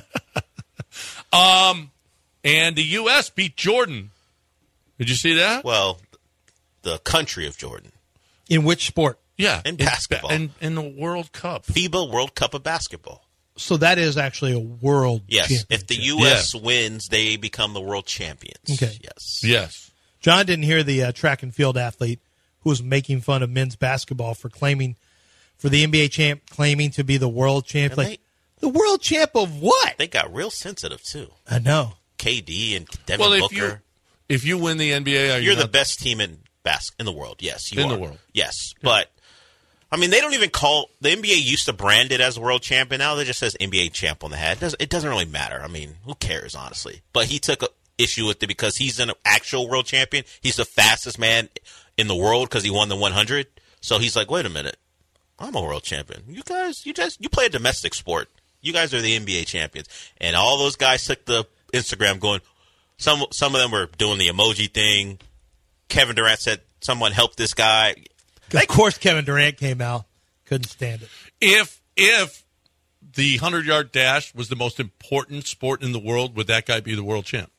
Um, and the U S beat Jordan. Did you see that? Well, the country of Jordan. In which sport? Yeah, In basketball. in, in the World Cup. FIBA World Cup of Basketball. So that is actually a world. Yes. championship. If the U S wins, they become the world champions. Okay. Yes. Yes. John didn't hear the uh, track and field athlete who was making fun of men's basketball for claiming, for the N B A champ claiming to be the world champ. And Like, they- the world champ of what? They got real sensitive, too. I know. K D and Devin Well, if Booker. you if you win the N B A, are you You're the not- best team in bas- in the world. Yes, you In are. the world. Yes, but I mean, they don't even call the N B A used to brand it as world champion. Now they just says N B A champ on the hat. It doesn't, it doesn't really matter. I mean, who cares, honestly? But he took a issue with it because he's an actual world champion. He's the fastest man in the world because he won the one hundred. So he's like, wait a minute, I'm a world champion. You guys, you just you play a domestic sport. You guys are the N B A champions, and all those guys took the Instagram going, some some of them were doing the emoji thing. Kevin Durant said, someone help this guy. Of course, Kevin Durant came out. Couldn't stand it. If if the hundred-yard dash was the most important sport in the world, would that guy be the world champ?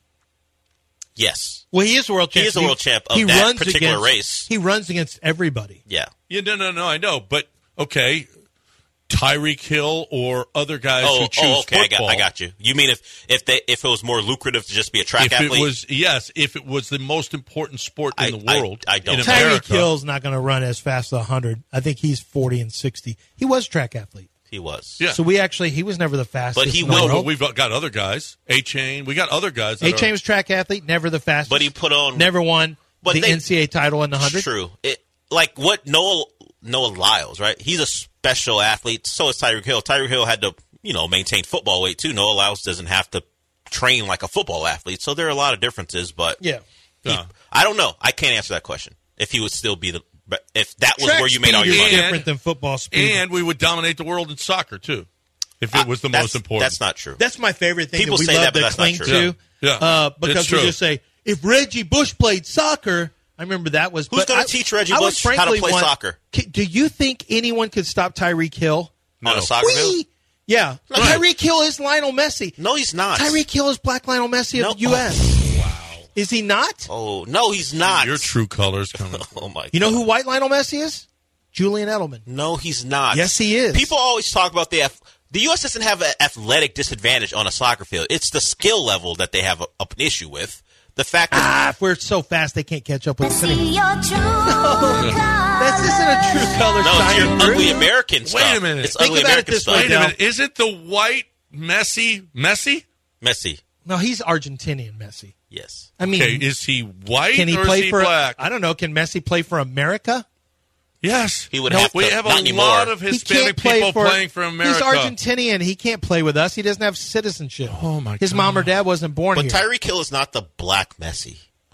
Yes. Well, he is the world champ. He is the world champ of he that runs particular against, race. He runs against everybody. Yeah. Yeah, no, no, no, I know. But, okay, Tyreek Hill or other guys Oh, who choose oh okay, football. I got, I got you. You mean if if they if it was more lucrative to just be a track if athlete? It was, yes, if it was the most important sport in I- the world. I- I don't in know. Tyreek America, Hill's not going to run as fast as one hundred. I think he's forty and sixty. He was a track athlete. He was. Yeah. So we actually, he was never the fastest. But he in the No, world. but we've got other guys. A-Chain. We got other guys. that A-Chain are- was track athlete, never the fastest. But he put on never won But the they- N C A A title in the hundred. True. It, like what Noah Noah Lyles, right? He's a special athlete. So is Tyreek Hill. Tyreek Hill had to, you know, maintain football weight too. Noah Lyles doesn't have to train like a football athlete. So there are a lot of differences. But Yeah. he- Yeah. I don't know. I can't answer that question. If he would still be the, but if that was Track where you made all speed your is money, different than football speed. And we would dominate the world in soccer, too, if it Uh, was the that's- most important. That's not true. That's my favorite thing People that we say love that, but to that's not cling true. to. Yeah. Yeah. Uh, because It's we true. just say, if Reggie Bush played soccer, I remember that was. Who's but gonna I- teach Reggie I would Bush how to frankly play want- soccer? K- Do you think anyone could stop Tyreek Hill? on a soccer field? Whee! Yeah. Right. Tyreek Hill is Lionel Messi. No, he's not. Tyreek Hill is Black Lionel Messi No. of the U S Is he not? Oh no, he's not. Your true colors coming. Oh my! You know God. who white Lionel Messi is? Julian Edelman. No, he's not. Yes, he is. People always talk about the ath- the U S doesn't have an athletic disadvantage on a soccer field. It's the skill level that they have a, an issue with. The fact that Ah, if we're so fast, they can't catch up with us. See anyway. your true This isn't a true color no, it's shining your through. ugly American stuff. Wait a minute. It's Think ugly about it American this stuff. way, Wait a Now- minute. Is it the white Messi? Messi? Messi, No, he's Argentinian Messi. yes. I mean, Okay, is he white can he or play is he for? black? I don't know. Can Messi play for America? Yes. He would No, have we to- have a not anymore. lot of He Hispanic can't play people for, playing for America. He's Argentinian. He can't play with us. He doesn't have citizenship. Oh, my His God. mom or dad wasn't born But here. Tyreek Hill is not the black Messi.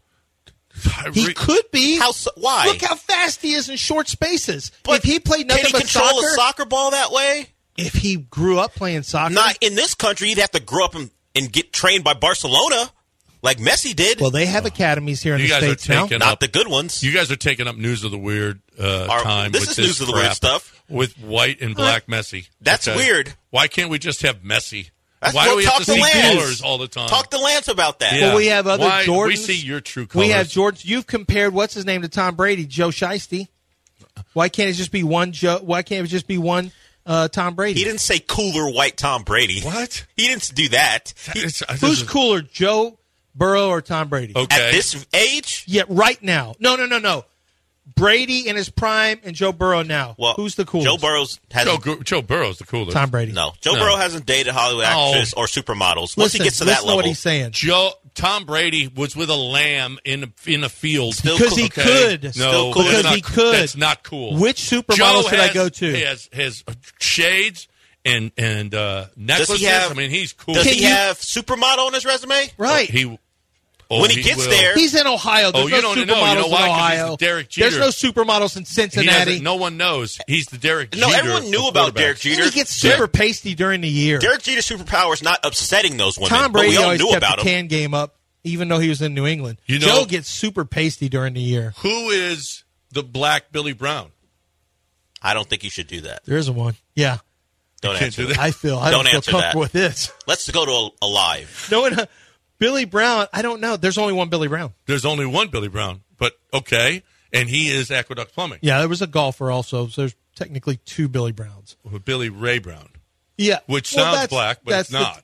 Tyreek- he could be. How so- why? Look how fast he is in short spaces. But if he played nothing can he but control soccer, a soccer ball that way? if he grew up playing soccer, Not in this country. You'd have to grow up and, and get trained by Barcelona, like Messi did. well, they have academies here in You the guys are states now. taking not up- the good ones. You guys are taking up news of the weird uh, Our- time. this with is this news of the weird crap stuff. with white and black Messi. That's weird. Why can't we just have Messi? That's Why what do we talk have to to see Lance. colors all the time? Talk to Lance about that. Yeah. Well, we have other Why- Jordans. We see your true colors. We have George. You've compared what's his name to Tom Brady, Joe Shiesty. Why can't it just be one Joe? Why can't it just be one uh, Tom Brady? He didn't say cooler white Tom Brady. What? He didn't do that. He- It's- this Who's is- cooler, Joe Burrow or Tom Brady? Okay. At this age, Yeah, right now. No, no, no, no. Brady in his prime and Joe Burrow now. well, Who's the coolest? Joe Burrow's Joe, hasn't. Gu- Joe Burrow's the coolest. Tom Brady. No, Joe No. Burrow hasn't dated Hollywood Oh. actress or supermodels. Once Listen, he gets to listen that to level, what he's saying. Joe Tom Brady was with a lamb in a, in a field Still Because cool. he Okay? could. No, Still cool. that's Because not he cool. could. That's not cool. Which supermodel Joe should I has- go to? He has, has shades and and uh, necklaces. does he have? I mean, he's cool. Does Can he you- have supermodel on his resume? Right. He oh, When he gets will. there- He's in Ohio. There's Oh, no you don't know. You know supermodels why? in 'Cause he's Ohio. the Derek There's Jeter. no supermodels in He Cincinnati. doesn't- no one knows. He's the Derek No, Jeter. everyone knew of about Derek quarterbacks. Jeter. And he gets super pasty during the year. Derek Jeter's superpower is not upsetting those women, Tom but Brady we all always knew kept about the him. can game up, even though he was in New England. You know- Joe gets super pasty during the year. Who is the black Billy Brown? I don't think you should do that. There is a one. Yeah. Don't can't answer do that. that. I feel I don't, Don't feel answer comfortable that. with this. Let's go to a, a live. No one, Billy Brown. I don't know. There's only one Billy Brown. There's only one Billy Brown, but okay, and he is Aqueduct Plumbing. Yeah, there was a golfer also. So there's technically two Billy Browns. With Billy Ray Brown, Yeah, which Well, sounds that's- black, but that's it's not.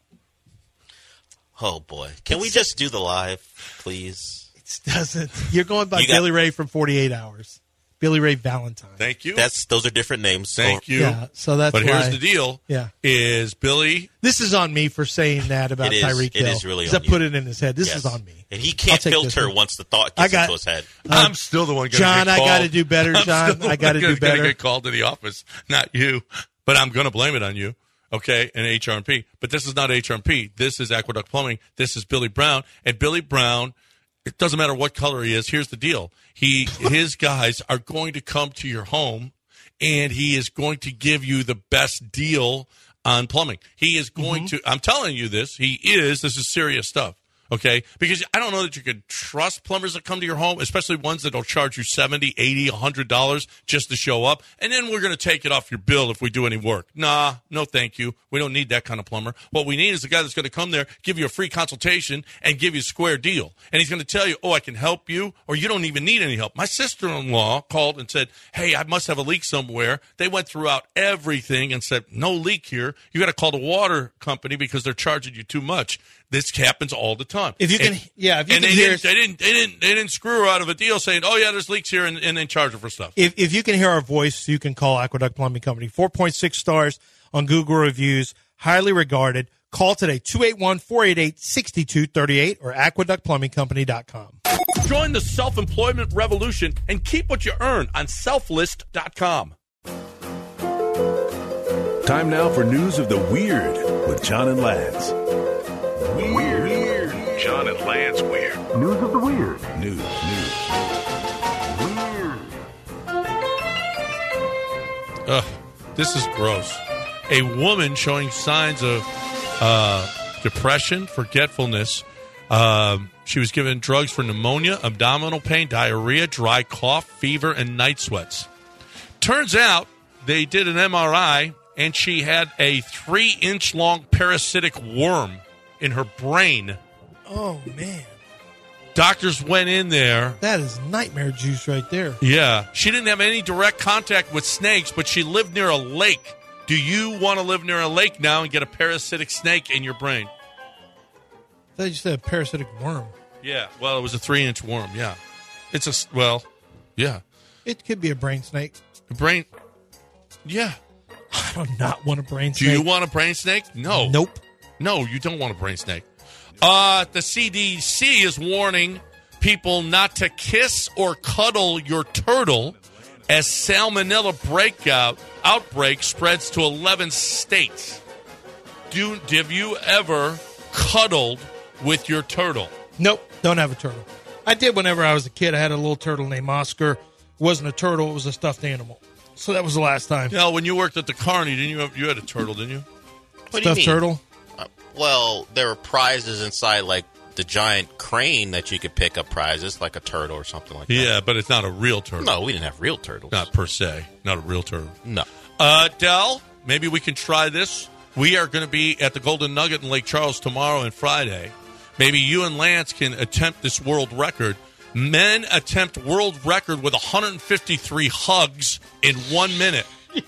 Oh boy, can we just do the live, please? The, it doesn't. You're going by You got- Billy Ray from forty-eight hours. Billy Ray Valentine. Thank you. That's those are different names. Thank you. Yeah, so that's But here's why- the deal. Yeah. Is Billy? This is on me for saying that about It is. Tyreek It Hill. is really 'Cause on I put you. it in his head. This Yes. is on me. And he I'll can't take this filter one. once the thought I gets got- into his head. I'm still the one. Gonna John, get I called. gotta do better, I'm John. still the I gotta one do that's gonna better. Get called to the office, not you. But I'm going to blame it on you. Okay, and H R and P. But this is not H R and P. This is Aqueduct Plumbing. This is Billy Brown. And Billy Brown, it doesn't matter what color he is. Here's the deal. He, his guys are going to come to your home, and he is going to give you the best deal on plumbing. He is going Mm-hmm. to, I'm telling you this, he is, this is serious stuff. Okay, because I don't know that you could trust plumbers that come to your home, especially ones that will charge you seventy, eighty, one hundred dollars just to show up, and then we're going to take it off your bill if we do any work. Nah, no thank you. We don't need that kind of plumber. What we need is a guy that's going to come there, give you a free consultation, and give you a square deal. And he's going to tell you, oh, I can help you, or you don't even need any help. My sister-in-law called and said, hey, I must have a leak somewhere. They went throughout everything and said, no leak here. You got to call the water company because they're charging you too much. This happens all the time. If you can, and, yeah, if you and can they hear, didn't, they didn't, they didn't, they didn't screw her out of a deal saying, "Oh yeah, there's leaks here," and, and then charge her for stuff. if if you can hear our voice, you can call Aqueduct Plumbing Company. four point six stars on Google reviews, highly regarded. Call today, two eight one, four eight eight, six two three eight or aqueduct plumbing company dot com. Join the self-employment revolution and keep what you earn on self list dot com. Time now for news of the weird with John and Lance. Weird. weird. John and Lance Weird. News of the weird. News. News. Ugh, this is gross. A woman showing signs of uh, depression, forgetfulness. Um, she was given drugs for pneumonia, abdominal pain, diarrhea, dry cough, fever, and night sweats. Turns out they did an M R I, and she had a three-inch long parasitic worm in her brain. Oh, man. Doctors went in there. That is nightmare juice right there. Yeah. She didn't have any direct contact with snakes, but she lived near a lake. Do you want to live near a lake now and get a parasitic snake in your brain? I thought you said a parasitic worm. Yeah. Well, it was a three-inch worm. Yeah. It's a, well, yeah. It could be a brain snake. A brain, yeah. I do not want a brain Do snake. you want a brain snake? No. Nope. No, you don't want a brain snake. Uh, the C D C is warning people not to kiss or cuddle your turtle as salmonella breakout outbreak spreads to eleven states. Do have you ever cuddled with your turtle? Nope, don't have a turtle. I did whenever I was a kid. I had a little turtle named Oscar. It wasn't a turtle, it was a stuffed animal. So that was the last time. Yeah, when you worked at the Carney, didn't you have, you had a turtle, didn't you? What Stuffed do you mean? turtle? Uh, well, there were prizes inside, like the giant crane that you could pick up prizes, like a turtle or something like that. Yeah, but it's not a real turtle. No, we didn't have real turtles. Not per se. Not a real turtle. No. Uh, Del, maybe we can try this. We are going to be at the Golden Nugget in Lake Charles tomorrow and Friday. Maybe you and Lance can attempt this world record. Men attempt world record with one hundred fifty-three hugs in one minute.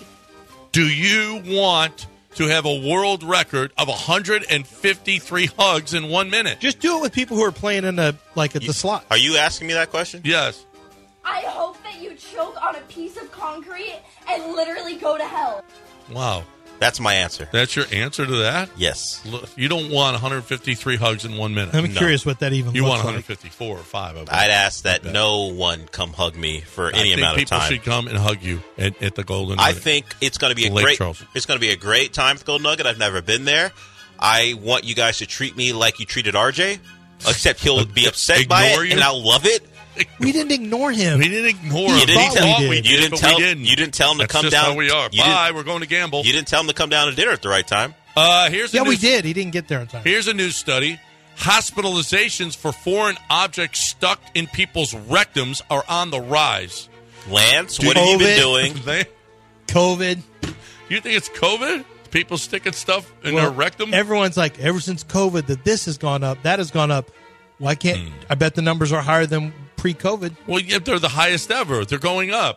Do you want to have a world record of one hundred fifty-three hugs in one minute? Just do it with people who are playing in the like at the slot. Are you asking me that question? Yes. I hope that you choke on a piece of concrete and literally go to hell. Wow. That's my answer. That's your answer to that? Yes. Look, you don't want one hundred fifty-three hugs in one minute. I'm No. curious what that even You looks want like. one hundred fifty-four or five of them. I'd ask that no one come hug me for I any think amount of people time. should come and hug you at, at the Golden I Nugget. think it's going to be a Lake great. Charles. It's going to be a great time at the Golden Nugget. I've never been there. I want you guys to treat me like you treated R J, except he'll be upset by Ignore it, you? and I'll love it. We didn't ignore him. We didn't ignore You him. didn't We tell- thought we we did. did, You didn't but tell- we didn't. you didn't tell him to That's come just down- how we are. you Bye. didn't- We're going to gamble. You didn't tell him to come down to dinner at the right time. Uh, here's a Yeah, we news- did. He didn't get there in time. Here's a news study. Hospitalizations for foreign objects stuck in people's rectums are on the rise. Lance, what have you been doing? They- COVID. you think it's COVID? People sticking stuff in Well, their rectum? Everyone's like, ever since COVID, that this has gone up, that has gone up. Why can't Hmm. I bet the numbers are higher than pre-COVID? Well, yeah, they're the highest ever. They're going up.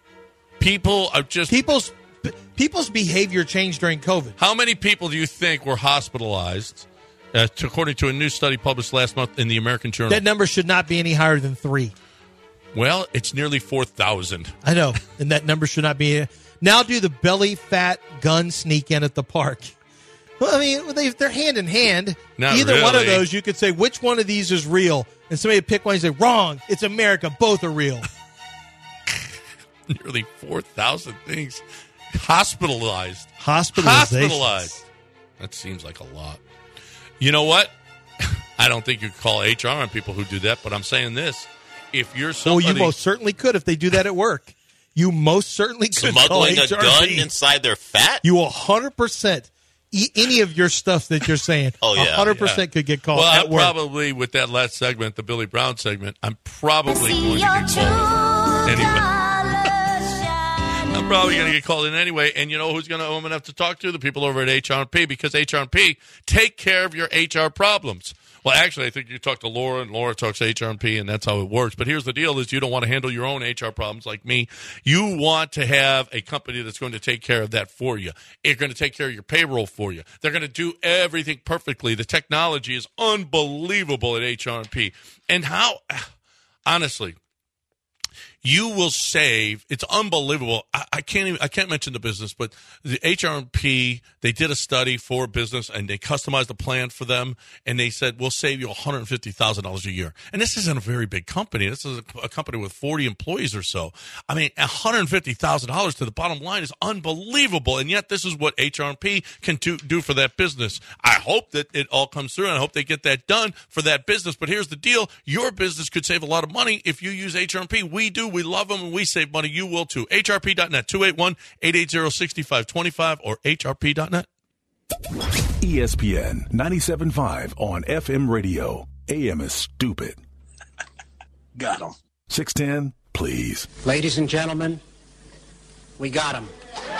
People are just people's people's behavior changed during COVID. How many people do you think were hospitalized? Uh, to, according to a new study published last month in the American Journal. That number should not be any higher than three. Well, it's nearly four thousand. I know, and that number should not be. Now, do the belly fat gun sneak in at the park? Well, I mean, they, they're hand in hand. Not Either one of really. those, you could say which one of these is real, and somebody would pick one and say, "Wrong, it's America. Both are real." Nearly four thousand things hospitalized. Hospitalizations. Hospitalized. That seems like a lot. You know what? I don't think you could call H R on people who do that, but I'm saying this. If you're Well, somebody... you most certainly could if they do that at work. You most certainly could call Smuggling a H R gun B. inside their fat? You one hundred percent e- any of your stuff that you're saying. Oh, yeah. one hundred percent Yeah. could get called Well, at I'm work. probably, with that last segment, the Billy Brown segment, I'm probably See going to your get true called anyway. colors shining. I'm probably going to get called in anyway. And you know who's going to own enough to talk to? The people over at H R P, because H R P take care of your H R problems. Well, actually, I think you talk to Laura, and Laura talks to H R P, and that's how it works. But here's the deal is you don't want to handle your own H R problems like me. You want to have a company that's going to take care of that for you. They're going to take care of your payroll for you. They're going to do everything perfectly. The technology is unbelievable at H R P. And how, honestly, you will save. It's unbelievable. I, I can't even. I can't mention the business, but the H R P, they did a study for business and they customized a plan for them, and they said we'll save you one hundred fifty thousand dollars a year. And this isn't a very big company. This is a, a company with forty employees or so. I mean, one hundred fifty thousand dollars to the bottom line is unbelievable, and yet this is what H R P can do, do for that business. I hope that it all comes through, and I hope they get that done for that business. But here's the deal: your business could save a lot of money if you use H R P. We do. We love them, and we save money. You will too. H R P dot net, two eight one, eight eight zero, six five two five, or H R P dot net. E S P N ninety-seven point five on F M radio. A M is stupid. Got him. six ten, please. Ladies and gentlemen, we got him.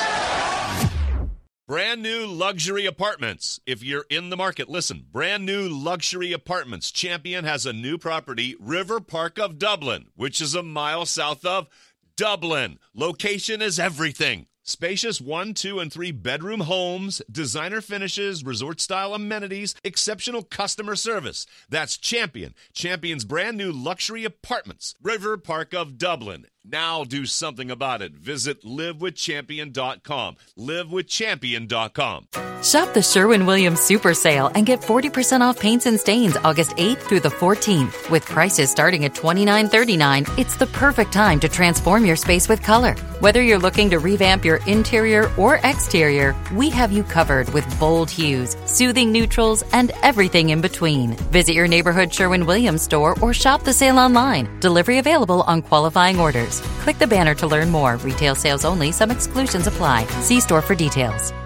Brand new luxury apartments. If you're in the market, listen. Brand new luxury apartments. Champion has a new property, River Park of Dublin, which is a mile south of Dublin. Location is everything. Spacious one, two, and three bedroom homes, designer finishes, resort-style amenities, exceptional customer service. That's Champion. Champion's brand new luxury apartments, River Park of Dublin. Now do something about it. Visit live with champion dot com. live with champion dot com. Shop the Sherwin-Williams Super Sale and get forty percent off paints and stains August eighth through the fourteenth. With prices starting at twenty-nine thirty-nine, it's the perfect time to transform your space with color. Whether you're looking to revamp your interior or exterior, we have you covered with bold hues, soothing neutrals, and everything in between. Visit your neighborhood Sherwin-Williams store or shop the sale online. Delivery available on qualifying orders. Click the banner to learn more. Retail sales only. Some exclusions apply. See store for details.